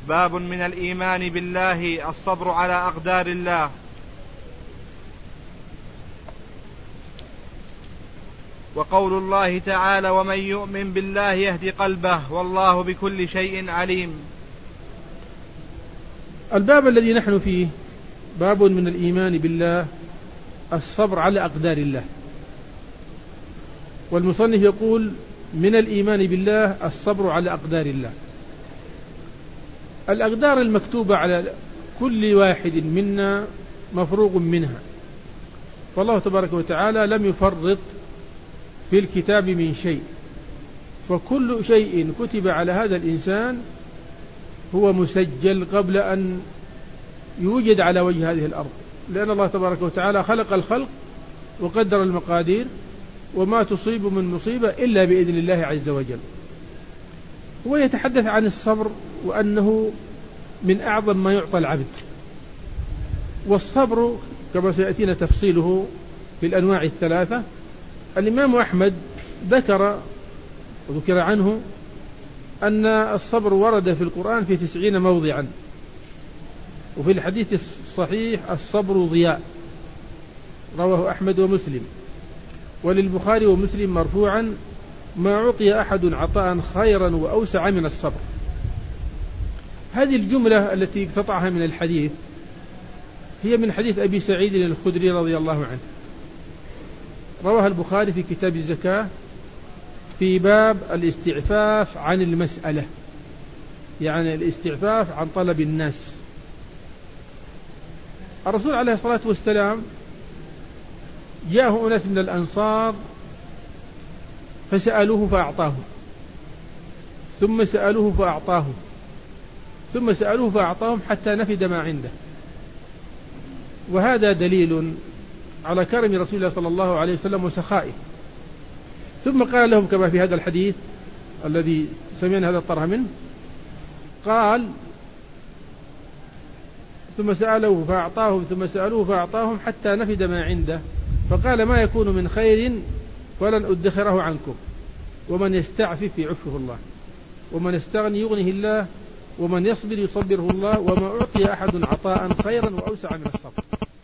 باب من الإيمان بالله الصبر على أقدار الله. وقول الله تعالى: ومن يؤمن بالله يهد قلبه والله بكل شيء عليم. الباب الذي نحن فيه باب من الإيمان بالله الصبر على أقدار الله. والمصنف يقول: من الإيمان بالله الصبر على أقدار الله. الأقدار المكتوبة على كل واحد منا مفروغ منها، فالله تبارك وتعالى لم يفرط في الكتاب من شيء، فكل شيء كتب على هذا الإنسان هو مسجل قبل أن يوجد على وجه هذه الأرض، لأن الله تبارك وتعالى خلق الخلق وقدر المقادير، وما تصيب من مصيبة إلا بإذن الله عز وجل. هو يتحدث عن الصبر وأنه من أعظم ما يعطى العبد، والصبر كما سيأتينا تفصيله في الأنواع الثلاثة. الإمام أحمد ذكر عنه أن الصبر ورد في القرآن في 90 موضعا، وفي الحديث الصحيح: الصبر ضياء، رواه أحمد ومسلم. وللبخاري ومسلم مرفوعا: ما أعطي أحد عطاء خيرا وأوسع من الصبر. هذه الجملة التي اقتطعها من الحديث هي من حديث أبي سعيد الخدري رضي الله عنه، رواها البخاري في كتاب الزكاة في باب الاستعفاف عن المسألة، يعني الاستعفاف عن طلب الناس. الرسول عليه الصلاة والسلام جاءه أناس من الأنصار فسألوه فأعطاهم، ثم سألوه فأعطاهم، ثم سألوه فأعطاهم حتى نفد ما عنده. وهذا دليل على كرم رسول الله صلى الله عليه وسلم وسخائه. ثم قال لهم كما في هذا الحديث الذي سمعنا هذا الطرح منه، قال: ثم سألوه فأعطاهم، ثم سألوه فأعطاهم حتى نفد ما عنده، فقال: ما يكون من خير فلن أدخره عنكم، ومن يستعفف يعفه الله، ومن يستغني يغنه الله، ومن يصبر يصبره الله، وما أعطي أحد عطاء خيرا وأوسع من الصبر.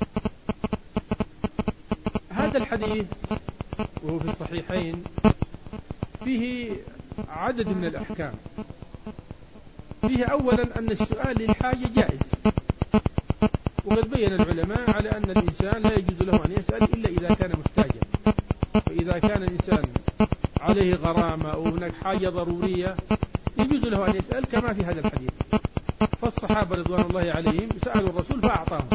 هذا الحديث وهو في الصحيحين فيه عدد من الأحكام. فيه أولا أن السؤال للحاجة جائز، وقد بين العلماء على أن الإنسان لا يجوز له أن يسأل إلا إذا كان محتاجا. فإذا كان الإنسان عليه غرامة أو هناك حاجة ضرورية يجوز له أن يسأل كما في هذا الحديث. فالصحابة رضوان الله عليهم سألوا الرسول فأعطاهم،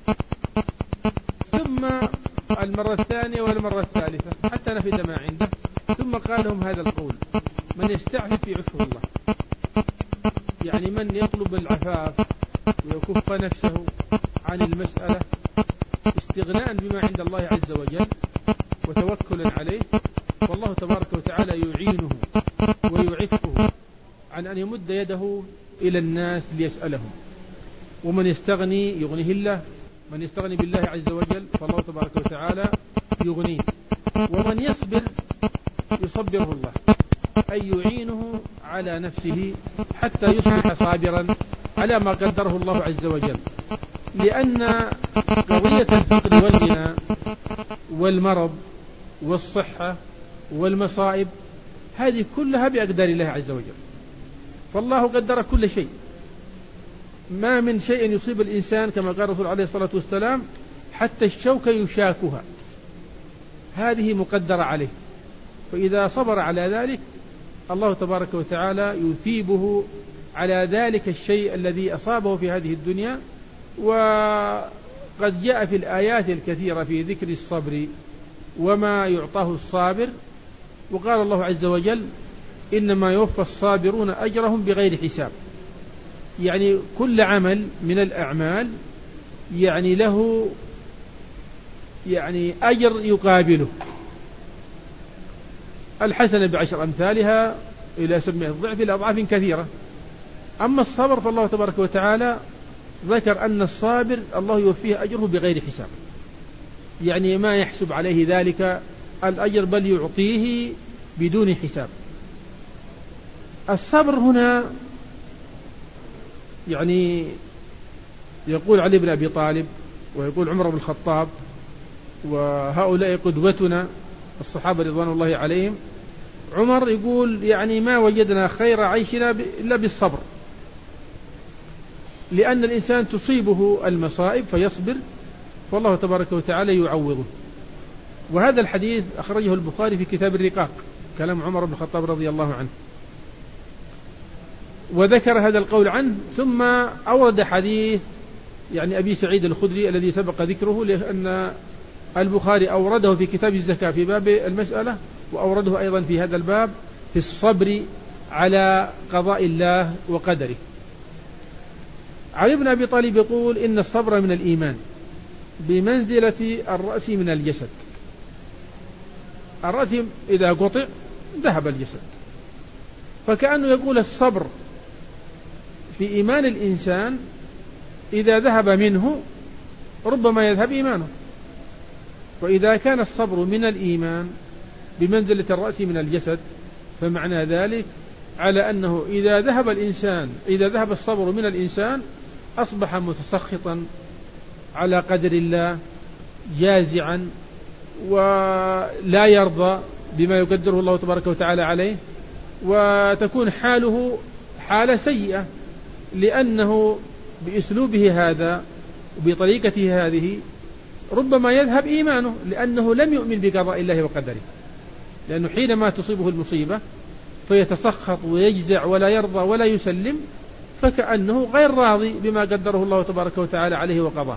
ثم المرة الثانية والمرة الثالثة حتى نفد ما عنده، ثم قال لهم هذا القول: من يستعفف يعفه الله، يعني من يطلب العفاف ويكف نفسه عن المسألة استغناء بما عند الله عز وجل وتوكلا عليه، فالله تبارك وتعالى يعينه ويعفه عن أن يمد يده إلى الناس ليسألهم. ومن يستغني يغنيه الله، من يستغني بالله عز وجل فالله تبارك وتعالى يغنيه. ومن يصبر يصبره الله، أي يعينه على نفسه حتى يصبح صابرا على ما قدره الله عز وجل. لأن قضية الفقر والغنى والمرض والصحة والمصائب هذه كلها بأقدار الله عز وجل، فالله قدر كل شيء. ما من شيء يصيب الإنسان كما قال الرسول عليه الصلاة والسلام: حتى الشوكة يشاكها، هذه مقدرة عليه. فإذا صبر على ذلك الله تبارك وتعالى يثيبه على ذلك الشيء الذي أصابه في هذه الدنيا. وقد جاء في الآيات الكثيرة في ذكر الصبر وما يعطاه الصابر، وقال الله عز وجل: إنما يوفى الصابرون أجرهم بغير حساب. يعني كل عمل من الأعمال يعني له أجر يقابله، الحسنة ب10 أمثالها إلى 700 ضعف إلى أضعاف كثيرة. أما الصبر فالله تبارك وتعالى ذكر أن الصابر الله يوفيه أجره بغير حساب، يعني ما يحسب عليه ذلك الأجر بل يعطيه بدون حساب. الصبر هنا يعني يقول علي بن أبي طالب ويقول عمر بن الخطاب وهؤلاء قدوتنا الصحابة رضوان الله عليهم. عمر يقول يعني ما وجدنا خير عيشنا إلا بالصبر، لأن الإنسان تصيبه المصائب فيصبر والله تبارك وتعالى يعوضه. وهذا الحديث أخرجه البخاري في كتاب الرقاق، كلام عمر بن الخطاب رضي الله عنه، وذكر هذا القول عنه. ثم أورد حديث يعني أبي سعيد الخدري الذي سبق ذكره، لأن البخاري أورده في كتاب الزكاة في باب المسألة، وأورده أيضا في هذا الباب في الصبر على قضاء الله وقدره. علي بن أبي طالب يقول إن الصبر من الإيمان بمنزلة الرأس من الجسد. الرأس إذا قطع ذهب الجسد، فكأنه يقول الصبر في إيمان الإنسان إذا ذهب منه ربما يذهب إيمانه. وإذا كان الصبر من الإيمان بمنزلة الرأس من الجسد، فمعنى ذلك على أنه إذا ذهب الصبر من الإنسان أصبح متسخطا على قدر الله، جازعا، ولا يرضى بما يقدره الله تبارك وتعالى عليه، وتكون حاله حالة سيئة، لأنه بأسلوبه هذا وبطريقته هذه ربما يذهب إيمانه، لأنه لم يؤمن بقضاء الله وقدره. لأنه حينما تصيبه المصيبة فيتسخط ويجزع ولا يرضى ولا يسلم، فكأنه غير راضي بما قدره الله تبارك وتعالى عليه وقضاه.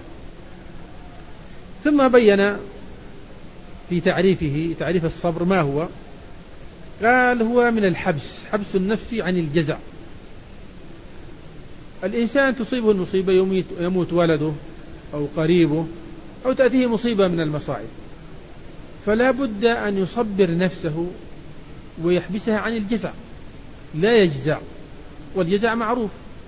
ثم بين في تعريف الصبر ما هو، قال هو من الحبس، حبس النفس عن الجزع. الإنسان تصيبه المصيبة، يموت ولده أو قريبه أو تأتيه مصيبة من المصائب، فلا بد أن يصبر نفسه ويحبسها عن الجزع، لا يجزع، والجزع معروف.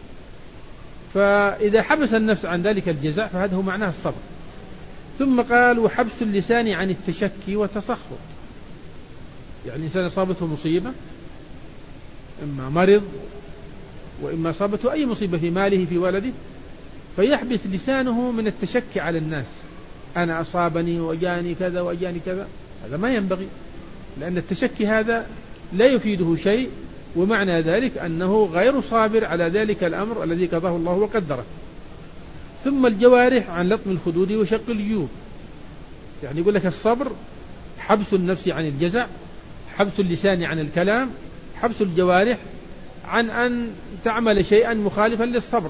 فإذا حبس النفس عن ذلك الجزع فهذا هو معناه الصبر. ثم قال وحبس اللسان عن التشكي والتسخط. يعني الإنسان أصابته مصيبة، إما مرض وإما أصابته أي مصيبة في ماله في ولده، فيحبس لسانه من التشكي على الناس، أنا أصابني وأجاني كذا وأجاني كذا. هذا ما ينبغي، لأن التشكي هذا لا يفيده شيء، ومعنى ذلك أنه غير صابر على ذلك الأمر الذي قضاه الله وقدره. ثم الجوارح عن لطم الخدود وشق الجيوب. يعني يقول لك الصبر حبس النفس عن الجزع، حبس اللسان عن الكلام، حبس الجوارح عن أن تعمل شيئا مخالفا للصبر.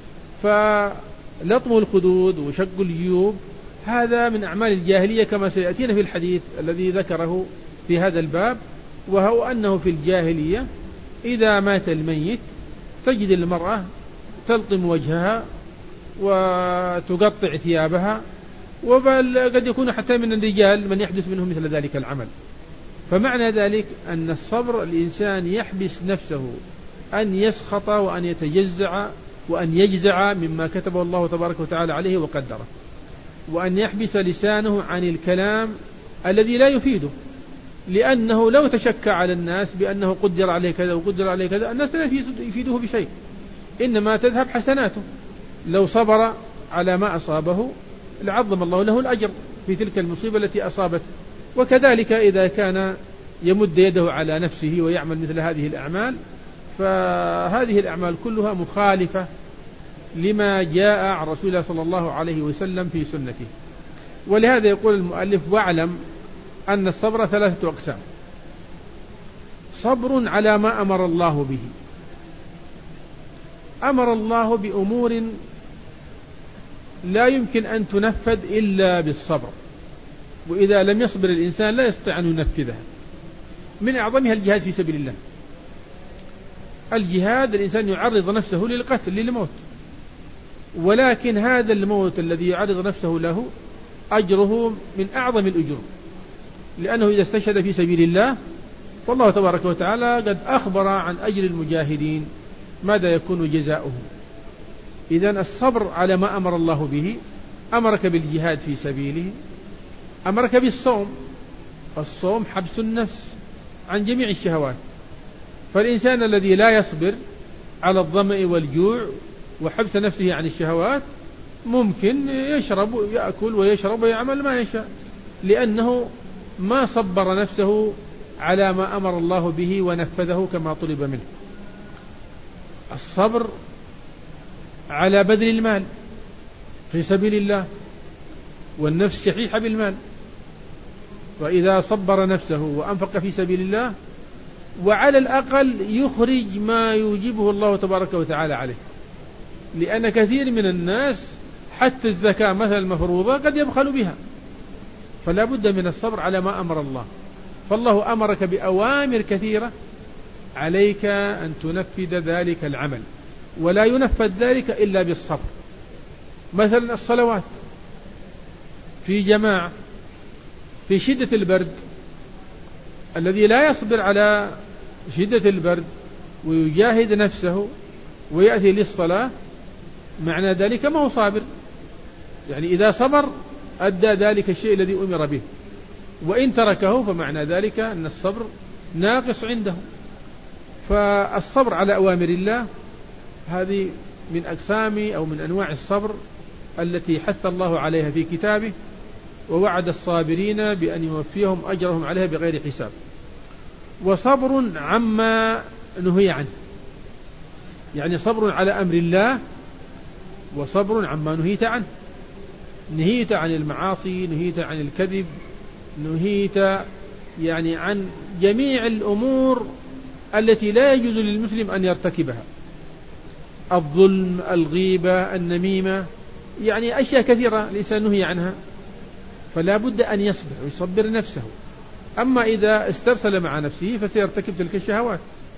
فلطم الخدود وشق الجيوب هذا من أعمال الجاهلية، كما سيأتينا في الحديث الذي ذكره في هذا الباب، وهو أنه في الجاهلية إذا مات الميت تجد المرأة تلطم وجهها وتقطع ثيابها، وبل قد يكون حتى من الرجال من يحدث منهم مثل ذلك العمل. فمعنى ذلك أن الصبر الإنسان يحبس نفسه أن يسخط وأن يتجزع وأن يجزع مما كتبه الله تبارك وتعالى عليه وقدره، وأن يحبس لسانه عن الكلام الذي لا يفيده، لأنه لو تشكى على الناس بأنه قدر عليه كذا وقدر عليه كذا، الناس لا يفيده بشيء، إنما تذهب حسناته. لو صبر على ما أصابه لعظم الله له الأجر في تلك المصيبة التي أصابته. وكذلك إذا كان يمد يده على نفسه ويعمل مثل هذه الأعمال، فهذه الأعمال كلها مخالفة لما جاء عن رسول الله صلى الله عليه وسلم في سنته. ولهذا يقول المؤلف واعلم أن الصبر 3 أقسام: صبر على ما أمر الله به، أمر الله بأمور لا يمكن أن تنفذ إلا بالصبر، وإذا لم يصبر الإنسان لا يستطيع أن ينفذها. من أعظمها الجهاد في سبيل الله. الجهاد الإنسان يعرض نفسه للقتل للموت، ولكن هذا الموت الذي يعرض نفسه له أجره من أعظم الأجور، لأنه إذا استشهد في سبيل الله والله تبارك وتعالى قد أخبر عن أجر المجاهدين ماذا يكون جزاؤه. إذن الصبر على ما أمر الله به، أمرك بالجهاد في سبيله، أمرك بالصوم. الصوم حبس النفس عن جميع الشهوات، فالإنسان الذي لا يصبر على الظمأ والجوع وحبس نفسه عن الشهوات ممكن يأكل ويشرب ويعمل ما يشاء، لأنه ما صبر نفسه على ما أمر الله به ونفذه كما طلب منه. الصبر على بذل المال في سبيل الله، والنفس شحيحة بالمال، وإذا صبر نفسه وأنفق في سبيل الله وعلى الأقل يخرج ما يوجبه الله تبارك وتعالى عليه، لأن كثير من الناس حتى الزكاة مثل المفروضة قد يبخل بها، فلا بد من الصبر على ما أمر الله. فالله أمرك بأوامر كثيرة، عليك أن تنفذ ذلك العمل، ولا ينفذ ذلك إلا بالصبر. مثلا الصلوات في جماعة في شدة البرد، الذي لا يصبر على شدة البرد ويجاهد نفسه ويأتي للصلاة، معنى ذلك ما هو صابر. يعني إذا صبر أدى ذلك الشيء الذي أمر به، وإن تركه فمعنى ذلك أن الصبر ناقص عنده. فالصبر على أوامر الله هذه من أقسام أو من أنواع الصبر التي حث الله عليها في كتابه، ووعد الصابرين بأن يوفيهم أجرهم عليها بغير حساب. وصبر عما نهي عنه، يعني صبر على أمر الله، وصبر عما نهيت عنه. نهيت عن المعاصي، نهيت عن الكذب، نهيت يعني عن جميع الأمور التي لا يجوز للمسلم أن يرتكبها، الظلم، الغيبة، النميمة، يعني أشياء كثيرة الإنسان نهي عنها، فلا بد أن يصبر ويصبر نفسه. أما إذا استرسل مع نفسه فسيرتكب تلك الشهوات.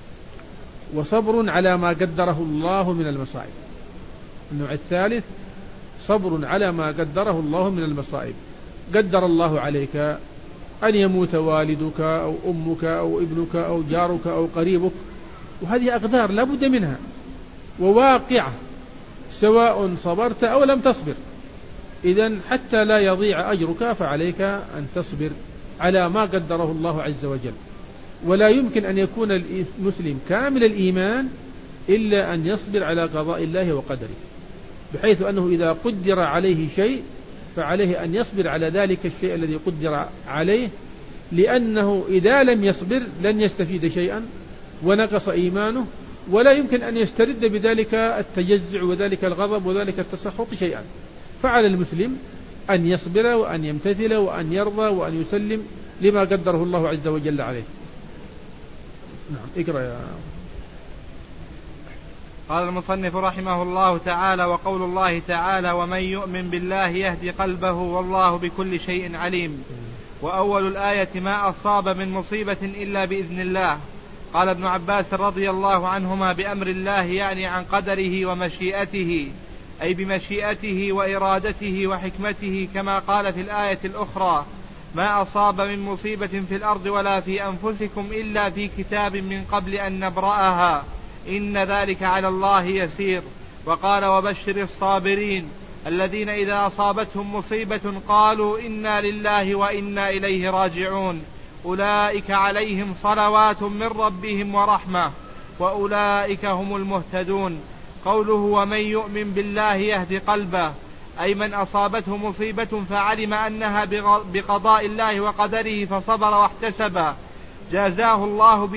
وصبر على ما قدره الله من المصائب. النوع الثالث صبر على ما قدره الله من المصائب. قدر الله عليك أن يموت والدك أو أمك أو ابنك أو جارك أو قريبك، وهذه أقدار لا بد منها وواقعة، سواء صبرت أو لم تصبر. إذن حتى لا يضيع أجرك فعليك أن تصبر على ما قدره الله عز وجل. ولا يمكن أن يكون المسلم كامل الإيمان إلا أن يصبر على قضاء الله وقدره، بحيث أنه إذا قدر عليه شيء فعليه أن يصبر على ذلك الشيء الذي قدر عليه، لأنه إذا لم يصبر لن يستفيد شيئا ونقص إيمانه، ولا يمكن أن يسترد بذلك التجزع وذلك الغضب وذلك التسخط شيئا. فعلى المسلم أن يصبر وأن يمتثل وأن يرضى وأن يسلم لما قدره الله عز وجل عليه. نعم، اقرأ يا. قال المصنف رحمه الله تعالى: وقول الله تعالى: ومن يؤمن بالله يهدي قلبه والله بكل شيء عليم. وأول الآية: ما أصاب من مصيبة إلا بإذن الله. قال ابن عباس رضي الله عنهما: بأمر الله يعني عن قدره ومشيئته، أي بمشيئته وإرادته وحكمته، كما قال في الآية الأخرى: ما أصاب من مصيبة في الأرض ولا في أنفسكم إلا في كتاب من قبل أن نبرأها إن ذلك على الله يسير. وقال: وبشر الصابرين الذين إذا أصابتهم مصيبة قالوا إنا لله وإنا إليه راجعون أولئك عليهم صلوات من ربهم ورحمة وأولئك هم المهتدون. قوله: ومن يؤمن بالله يهدي قلبه، أي من أصابته مصيبة فعلم أنها بقضاء الله وقدره فصبر واحتسب، جازاه الله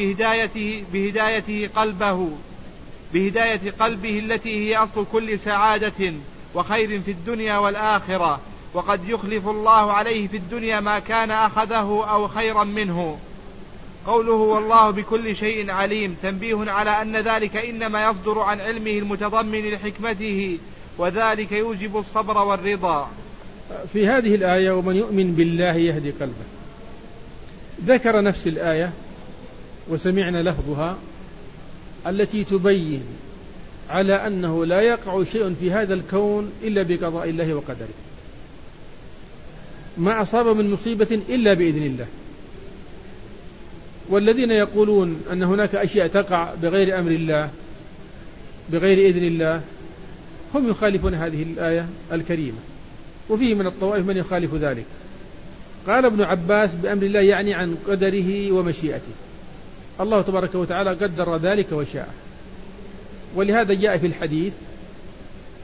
بهداية قلبه التي هي أصل كل سعادة وخير في الدنيا والآخرة، وقد يخلف الله عليه في الدنيا ما كان أخذه أو خيرا منه. قوله: والله بكل شيء عليم، تنبيه على أن ذلك إنما يصدر عن علمه المتضمن لحكمته، وذلك يوجب الصبر والرضا. في هذه الآية: ومن يؤمن بالله يهدي قلبه، ذكر نفس الآية وسمعنا لفظها التي تبين على أنه لا يقع شيء في هذا الكون إلا بقضاء الله وقدره. ما أصاب من مصيبة إلا بإذن الله. والذين يقولون أن هناك أشياء تقع بغير أمر الله بغير إذن الله هم يخالفون هذه الآية الكريمة، وفيه من الطوائف من يخالف ذلك. قال ابن عباس: بأمر الله يعني عن قدره ومشيئته، الله تبارك وتعالى قدر ذلك وشاء. ولهذا جاء في الحديث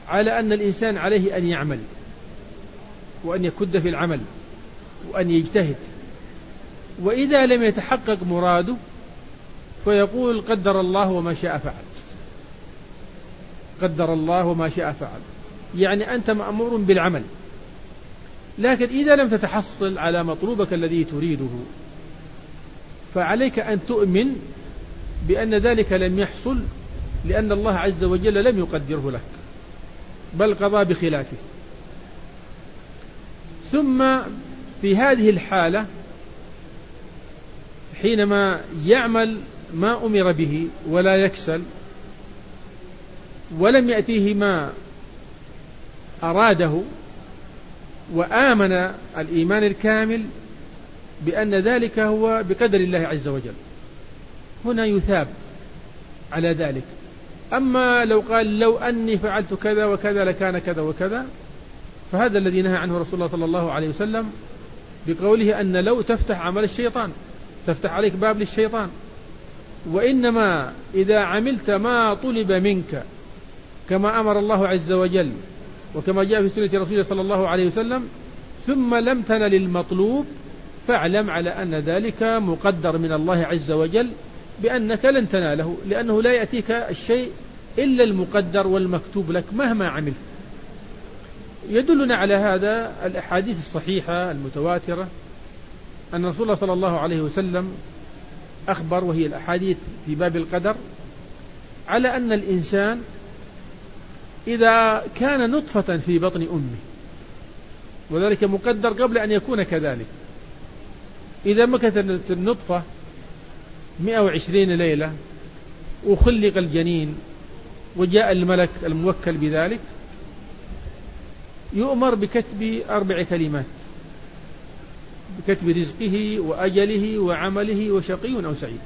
على أن الإنسان عليه أن يعمل وأن يكد في العمل وأن يجتهد، وإذا لم يتحقق مراده فيقول قدر الله وما شاء فعل. قدر الله وما شاء فعل، يعني أنت مأمور بالعمل، لكن إذا لم تتحصل على مطلوبك الذي تريده فعليك أن تؤمن بأن ذلك لم يحصل لأن الله عز وجل لم يقدره لك، بل قضى بخلافه. ثم في هذه الحالة حينما يعمل ما أمر به ولا يكسل ولم يأتيه ما أراده وآمن الإيمان الكامل بأن ذلك هو بقدر الله عز وجل، هنا يثاب على ذلك. أما لو قال لو أني فعلت كذا وكذا لكان كذا وكذا، فهذا الذي نهى عنه رسول الله صلى الله عليه وسلم بقوله أن لو تفتح عمل الشيطان، تفتح عليك باب للشيطان. وإنما إذا عملت ما طلب منك كما أمر الله عز وجل وكما جاء في سنة رسول الله صلى الله عليه وسلم ثم لم تنل المطلوب، فاعلم على أن ذلك مقدر من الله عز وجل بأنك لن تناله، لأنه لا يأتيك الشيء إلا المقدر والمكتوب لك مهما عملت. يدلنا على هذا الأحاديث الصحيحة المتواترة أن رسول الله صلى الله عليه وسلم أخبر، وهي الأحاديث في باب القدر، على أن الإنسان إذا كان نطفة في بطن أمه، وذلك مقدر قبل أن يكون كذلك، إذا مكثت النطفة 120 ليلة وخلق الجنين وجاء الملك الموكل بذلك، يؤمر بكتب 4 كلمات: بكتب رزقه وأجله وعمله وشقي أو سعيد.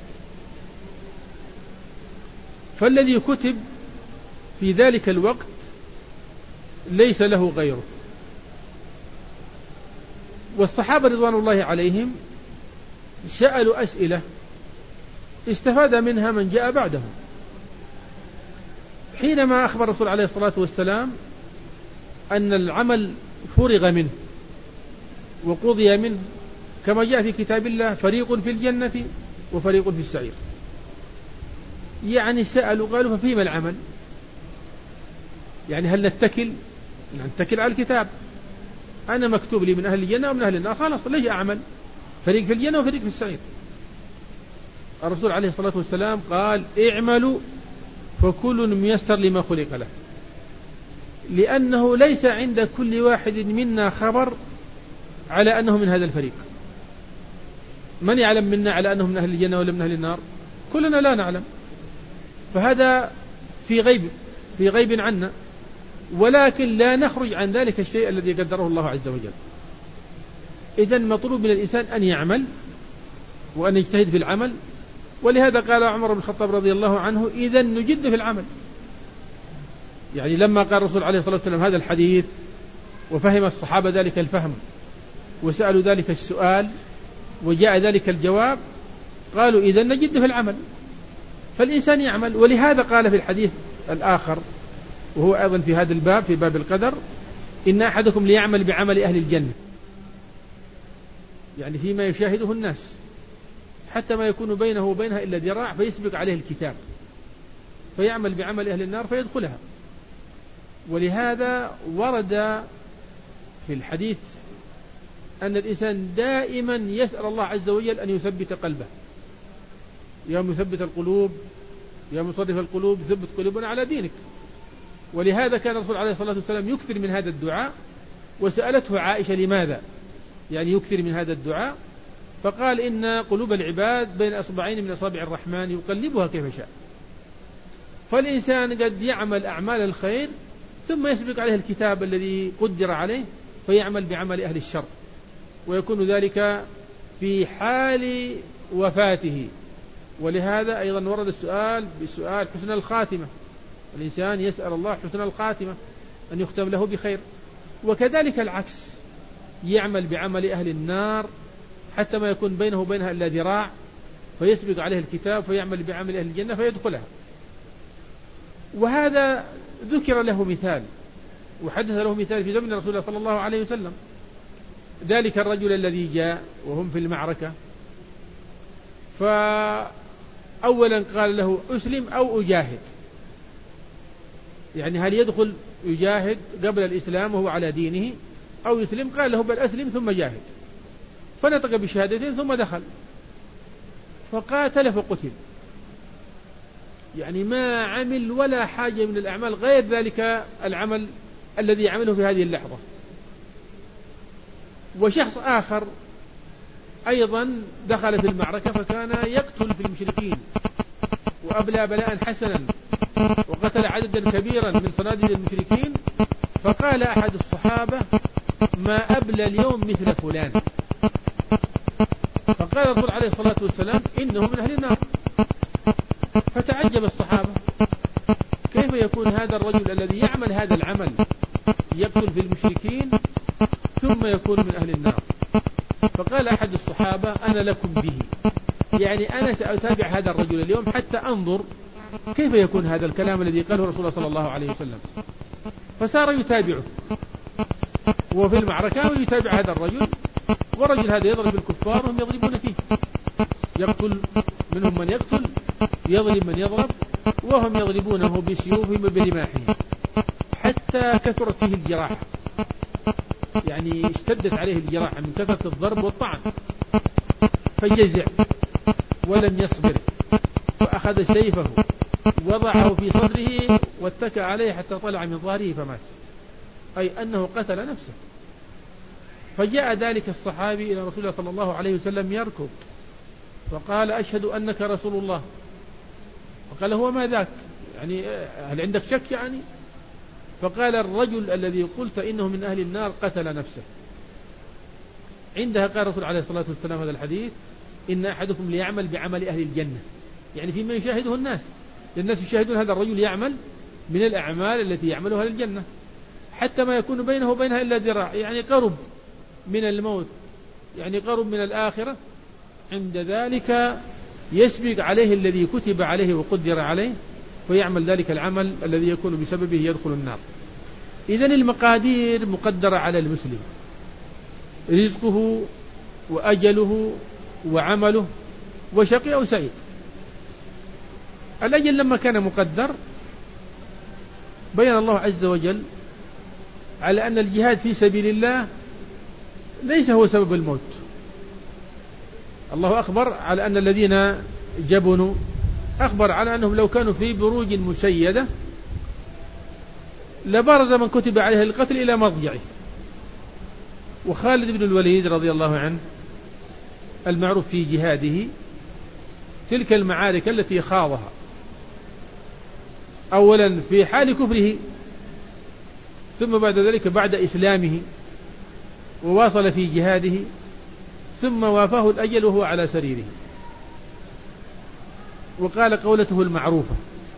فالذي كتب في ذلك الوقت ليس له غيره. والصحابة رضوان الله عليهم سألوا أسئلة استفاد منها من جاء بعدهم. حينما أخبر الرسول عليه الصلاة والسلام أن العمل فرغ منه وقضي منه كما جاء في كتاب الله: فريق في الجنة وفريق في السعير. يعني سألوا قالوا ففيما العمل؟ يعني هل نتكل على الكتاب؟ أنا مكتوب لي من أهل الجنة ومن أهل النار، خلاص ليش أعمل؟ فريق في الجنة وفريق في السعير. الرسول عليه الصلاة والسلام قال: اعملوا فكل ميسر لما خلق له، لأنه ليس عند كل واحد منا خبر على أنه من هذا الفريق. من يعلم منا على أنه من أهل الجنة ولا من أهل النار؟ كلنا لا نعلم، فهذا في غيب عنا، ولكن لا نخرج عن ذلك الشيء الذي قدره الله عز وجل. إذن مطلوب من الإنسان أن يعمل وأن يجتهد في العمل، ولهذا قال عمر بن الخطاب رضي الله عنه: إذن نجد في العمل. يعني لما قال الرسول عليه الصلاة والسلام هذا الحديث وفهم الصحابة ذلك الفهم وسألوا ذلك السؤال وجاء ذلك الجواب، قالوا: إذن نجد في العمل. فالإنسان يعمل. ولهذا قال في الحديث الآخر وهو أيضا في هذا الباب، في باب القدر: إن أحدكم ليعمل بعمل أهل الجنة، يعني فيما يشاهده الناس، حتى ما يكون بينه وبينها إلا ذراع فيسبق عليه الكتاب فيعمل بعمل أهل النار فيدخلها. ولهذا ورد في الحديث أن الإنسان دائما يسأل الله عز وجل أن يثبت قلبه: يا مثبت القلوب يا مصرف القلوب ثبت قلوبنا على دينك. ولهذا كان الرسول عليه الصلاة والسلام يكثر من هذا الدعاء، وسألته عائشة: لماذا يعني يكثر من هذا الدعاء؟ فقال: إن قلوب العباد بين أصبعين من أصابع الرحمن يقلبها كيف شاء. فالإنسان قد يعمل أعمال الخير ثم يسبق عليه الكتاب الذي قدر عليه فيعمل بعمل أهل الشر، ويكون ذلك في حال وفاته. ولهذا أيضا ورد السؤال بسؤال حسن الخاتمة، الإنسان يسأل الله حسن الخاتمة أن يختم له بخير. وكذلك العكس، يعمل بعمل أهل النار حتى ما يكون بينه وبينها إلا ذراع فيسبق عليه الكتاب فيعمل بعمل أهل الجنة فيدخلها. وهذا ذكر له مثال وحدث له مثال في زمن رسول الله صلى الله عليه وسلم، ذلك الرجل الذي جاء وهم في المعركة، فأولا قال له أسلم أو أجاهد، يعني هل يدخل يجاهد قبل الإسلام وهو على دينه أو يسلم؟ قال له بل أسلم ثم جاهد، فنطق بشهادتين ثم دخل فقاتل فقتل، يعني ما عمل ولا حاجة من الأعمال غير ذلك العمل الذي عمله في هذه اللحظة. وشخص آخر أيضا دخل في المعركة فكان يقتل في المشركين وأبلى بلاء حسنا وقتل عددا كبيرا من صناديد المشركين، فقال أحد الصحابة ما أبلى اليوم مثل فلان، فقال الرسول عليه الصلاة والسلام إنه من أهل النار. فتعجب الصحابة كيف يكون هذا الرجل الذي يعمل هذا العمل يقتل في المشركين ثم يكون من أهل النار؟ فقال أحد الصحابة أنا لكم به، يعني أنا سأتابع هذا الرجل اليوم حتى أنظر كيف يكون هذا الكلام الذي قاله رسول الله صلى الله عليه وسلم. فصار يتابعه وفي المعركة ويتابع هذا الرجل، والرجل هذا يضرب الكفار وهم يضربون فيه، يقتل منهم من يقتل، يضرب من يضرب، وهم يضربونه بسيوفهم وبرماحهم حتى كثرت فيه الجراحة، يعني اشتدت عليه الجراحة من كثرة الضرب والطعن، فجزع ولم يصبر فأخذ سيفه وضعه في صدره واتكى عليه حتى طلع من ظهره فمات، أي أنه قتل نفسه. فجاء ذلك الصحابي إلى رسول الله صلى الله عليه وسلم يركض فقال أشهد أنك رسول الله. فقال هو ما ذاك، يعني هل عندك شك يعني؟ فقال الرجل الذي قلت إنه من أهل النار قتل نفسه. عندها قال الرسول عليه الصلاة والسلام هذا الحديث إن أحدكم ليعمل بعمل أهل الجنة، يعني فيما يشاهده الناس، الناس يشاهدون هذا الرجل يعمل من الأعمال التي يعملها أهل الجنة حتى ما يكون بينه وبينها إلا ذراع، يعني قرب من الموت، يعني قرب من الآخرة. عند ذلك يسبق عليه الذي كتب عليه وقدر عليه ويعمل ذلك العمل الذي يكون بسببه يدخل النار. إذن المقادير مقدرة على المسلم، رزقه وأجله وعمله وشقي أو سعيد. الأجل لما كان مقدر بين الله عز وجل على أن الجهاد في سبيل الله ليس هو سبب الموت. الله أخبر على أن الذين جبنوا أخبر على أنهم لو كانوا في بروج مشيدة لبرز من كتب عليه القتل إلى مضجعه. وخالد بن الوليد رضي الله عنه المعروف في جهاده تلك المعارك التي خاضها أولا في حال كفره ثم بعد ذلك بعد إسلامه وواصل في جهاده ثم وافاه الأجل وهو على سريره. وقال قولته المعروفة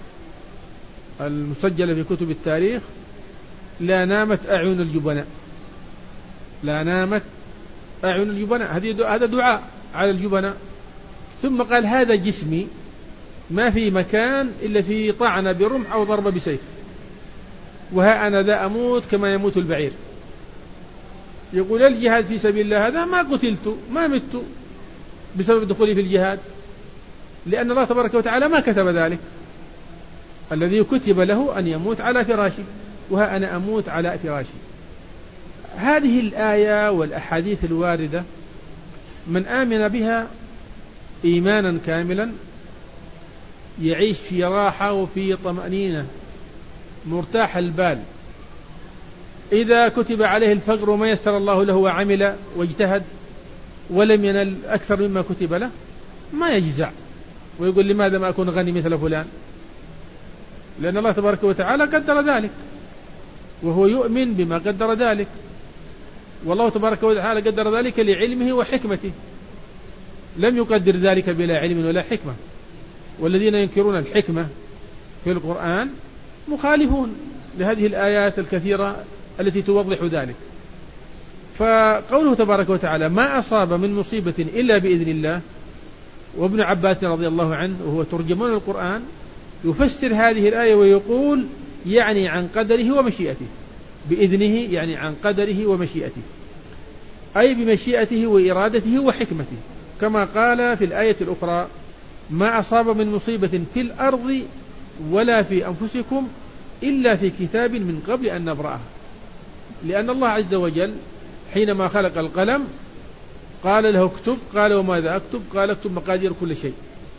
المسجلة في كتب التاريخ لا نامت أعين الجبناء، لا نامت أعين الجبناء، هذا دعاء على الجبناء. ثم قال هذا جسمي ما في مكان إلا في طعنة برمح أو ضربة بسيف، وها أنا ذا أموت كما يموت البعير. يقول الجهاد في سبيل الله هذا ما قتلت ما مت بسبب دخولي في الجهاد، لأن الله تبارك وتعالى ما كتب ذلك. الذي كتب له أن يموت على فراشي، وها أنا أموت على فراشي. هذه الآية والأحاديث الواردة من آمن بها إيمانا كاملا يعيش في راحة وفي طمأنينة مرتاح البال. إذا كتب عليه الفقر وما يسر الله له وعمل واجتهد ولم ينل أكثر مما كتب له ما يجزع ويقول لماذا ما أكون غني مثل فلان، لأن الله تبارك وتعالى قدر ذلك وهو يؤمن بما قدر ذلك. والله تبارك وتعالى قدر ذلك لعلمه وحكمته، لم يقدر ذلك بلا علم ولا حكمة. والذين ينكرون الحكمة في القرآن مخالفون لهذه الآيات الكثيرة التي توضح ذلك. فقوله تبارك وتعالى ما أصاب من مصيبة إلا بإذن الله، وابن عباس رضي الله عنه وهو ترجمان القرآن يفسر هذه الآية ويقول يعني عن قدره ومشيئته، بإذنه يعني عن قدره ومشيئته، أي بمشيئته وإرادته وحكمته، كما قال في الآية الأخرى: ما أصاب من مصيبة في الأرض ولا في أنفسكم إلا في كتاب من قبل أن نبرأها. لأن الله عز وجل حينما خلق القلم قال له اكتب، قال وماذا أكتب؟ قال اكتب مقادير كل شيء،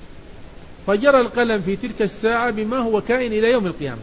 فجرى القلم في تلك الساعة بما هو كائن إلى يوم القيامة.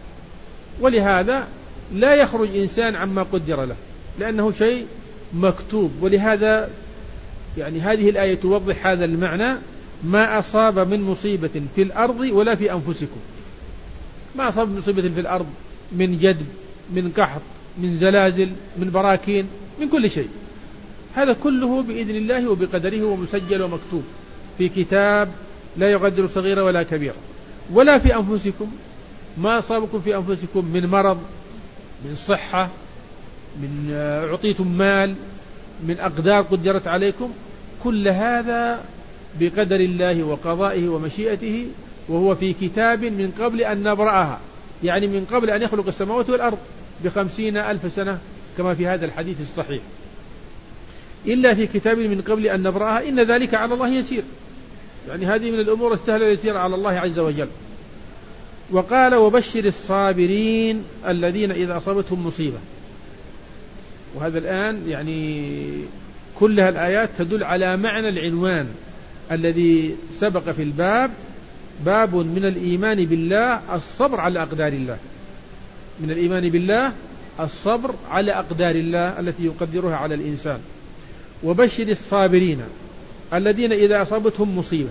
ولهذا لا يخرج إنسان عما قدر له، لأنه شيء مكتوب. ولهذا يعني هذه الآية توضح هذا المعنى: ما أصاب من مصيبة في الأرض ولا في أنفسكم. ما أصاب من مصيبة في الأرض من جدب، من قحط، من زلازل، من براكين، من كل شيء، هذا كله بإذن الله وبقدره ومسجل ومكتوب في كتاب لا يغادر صغيرة ولا كبيرة. ولا في أنفسكم، ما أصابكم في أنفسكم من مرض، من صحة، من أعطيتم مال، من أقدار قدرت عليكم، كل هذا بقدر الله وقضائه ومشيئته، وهو في كتاب من قبل أن نبرأها، يعني من قبل أن يخلق السماوات والأرض ب50,000 سنة كما في هذا الحديث الصحيح. إلا في كتاب من قبل أن نبرأها إن ذلك على الله يسير، يعني هذه من الأمور السهلة يسير على الله عز وجل. وقال: وبشر الصابرين الذين إذا أصابتهم مصيبة. وهذا الآن يعني كلها الآيات تدل على معنى العنوان الذي سبق في الباب: باب من الإيمان بالله الصبر على أقدار الله. من الإيمان بالله الصبر على أقدار الله التي يقدرها على الإنسان. وبشر الصابرين الذين إذا أصابتهم مصيبة،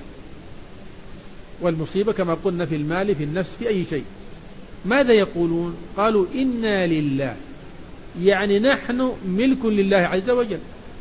والمصيبة كما قلنا في المال، في النفس، في أي شيء، ماذا يقولون؟ قالوا: إنا لله، يعني نحن ملك لله عز وجل،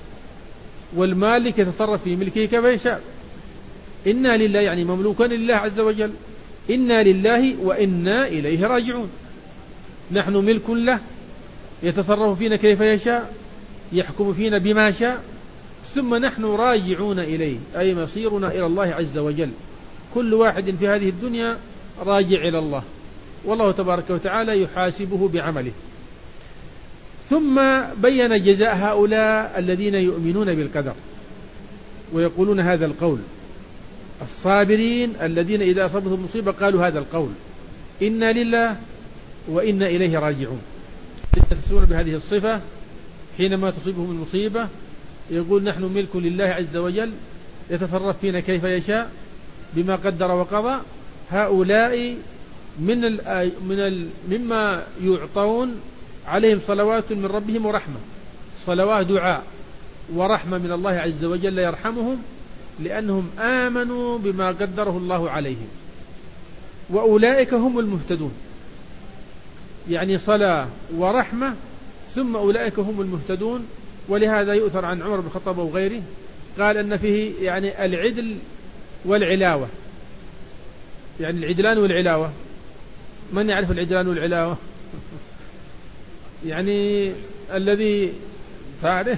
والمالك يتصرف في ملكه كما يشاء. إنا لله يعني مملوكا لله عز وجل، إنا لله وإنا إليه راجعون. نحن ملك له، يتصرف فينا كيف يشاء، يحكم فينا بما شاء، ثم نحن راجعون إليه، أي مصيرنا إلى الله عز وجل. كل واحد في هذه الدنيا راجع إلى الله، والله تبارك وتعالى يحاسبه بعمله. ثم بين جزاء هؤلاء الذين يؤمنون بالقدر ويقولون هذا القول. الصابرين الذين إذا أصابتهم مصيبة قالوا هذا القول: إنا لله وإنا إليه راجعون. يتصفون بهذه الصفة حينما تصيبهم المصيبة، يقول: نحن ملك لله عز وجل، يتصرف فينا كيف يشاء بما قدر وقضى. هؤلاء مما يعطون عليهم صلوات من ربهم ورحمة، صلوات دعاء ورحمة من الله عز وجل يرحمهم لأنهم آمنوا بما قدره الله عليهم، وأولئك هم المهتدون. يعني صلاة ورحمة ثم أولئك هم المهتدون. ولهذا يؤثر عن عمر بن الخطاب وغيره قال أن فيه يعني العدل والعلاوة، يعني العدلان والعلاوة. من يعرف العدلان والعلاوة؟ يعني الذي تعرف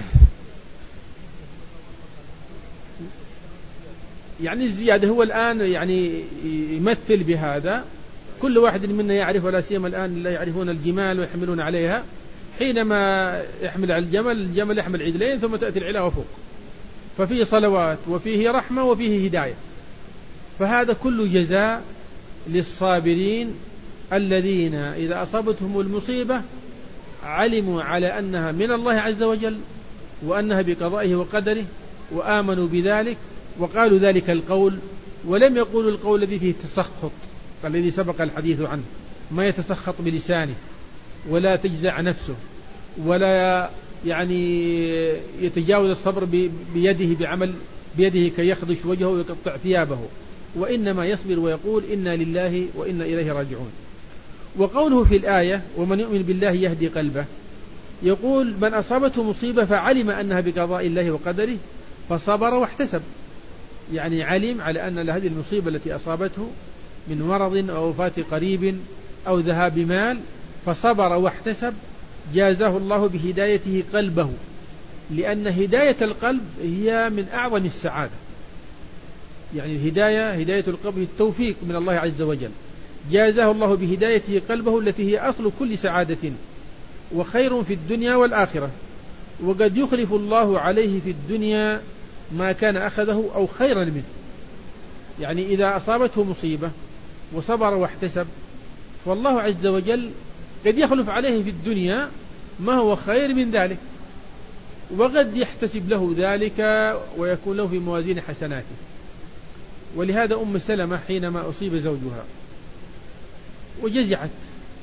يعني الزيادة، هو الآن يعني يمثل بهذا. كل واحد منا يعرف، ولا سيما الآن لا يعرفون الجمال ويحملون عليها. حينما يحمل على الجمل يحمل عدلين ثم تأتي العلاوة فوق، ففيه صلوات وفيه رحمة وفيه هداية. فهذا كل جزاء للصابرين الذين إذا أصابتهم المصيبة علموا على أنها من الله عز وجل وأنها بقضائه وقدره، وآمنوا بذلك وقالوا ذلك القول، ولم يقولوا القول الذي فيه التسخط الذي سبق الحديث عنه، ما يتسخط بلسانه ولا تجزع نفسه ولا يعني يتجاوز الصبر بيده بعمل بيده كي يخدش وجهه ويقطع ثيابه، وإنما يصبر ويقول: إنا لله وإنا إليه راجعون. وقوله في الآية: ومن يؤمن بالله يهدي قلبه، يقول: من أصابته مصيبة فعلم أنها بقضاء الله وقدره فصبر واحتسب، يعني علم على أن هذه المصيبة التي أصابته من مرض أو وفاة قريب أو ذهاب مال، فصبر واحتسب، جازاه الله بهدايته قلبه، لأن هداية القلب هي من أعظم السعادة. يعني الهداية، هداية القلب، التوفيق من الله عز وجل. جازاه الله بهدايته قلبه التي هي أصل كل سعادة وخير في الدنيا والآخرة، وقد يخلف الله عليه في الدنيا ما كان أخذه أو خيرا منه. يعني إذا أصابته مصيبة وصبر واحتسب فالله عز وجل قد يخلف عليه في الدنيا ما هو خير من ذلك، وقد يحتسب له ذلك ويكون له في موازين حسناته. ولهذا أم سلمة حينما أصيب زوجها وجزعت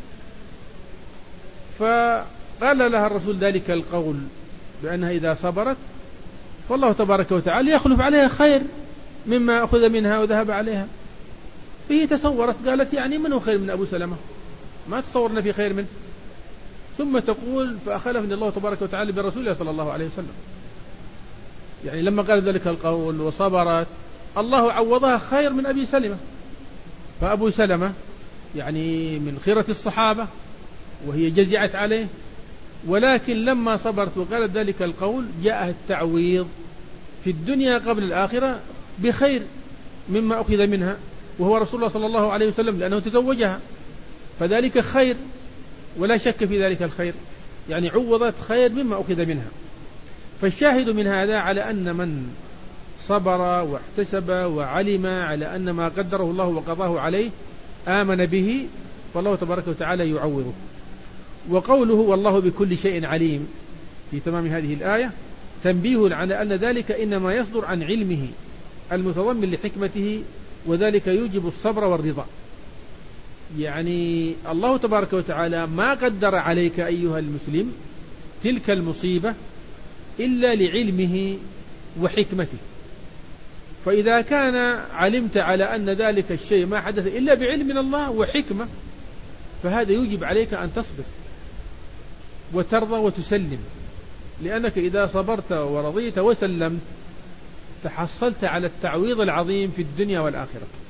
فقال لها الرسول ذلك القول بأنها إذا صبرت فالله تبارك وتعالى يخلف عليها خير مما أخذ منها وذهب عليها. فهي تصورت قالت يعني من هو خير من أبو سلمة؟ ما تصورنا في خير منه. ثم تقول فأخلفني الله تبارك وتعالى برسوله صلى الله عليه وسلم. يعني لما قال ذلك القول وصبرت الله عوضها خير من أبي سلمة. فأبو سلمة يعني من خيرة الصحابة وهي جزعت عليه، ولكن لما صبرت وقالت ذلك القول جاء التعويض في الدنيا قبل الآخرة بخير مما أخذ منها، وهو رسول الله صلى الله عليه وسلم لأنه تزوجها، فذلك خير ولا شك في ذلك الخير، يعني عوضت خير مما أخذ منها. فالشاهد من هذا على أن من صبر واحتسب وعلم على أن ما قدره الله وقضاه عليه آمن به فالله تبارك وتعالى يعوضه. وقوله والله بكل شيء عليم في تمام هذه الآية تنبيه على أن ذلك إنما يصدر عن علمه المتضمن لحكمته، وذلك يوجب الصبر والرضا. يعني الله تبارك وتعالى ما قدر عليك أيها المسلم تلك المصيبة إلا لعلمه وحكمته، فإذا كان علمت على أن ذلك الشيء ما حدث إلا بعلم من الله وحكمة فهذا يوجب عليك أن تصبر وترضى وتسلم، لأنك إذا صبرت ورضيت وسلمت تحصلت على التعويض العظيم في الدنيا والآخرة.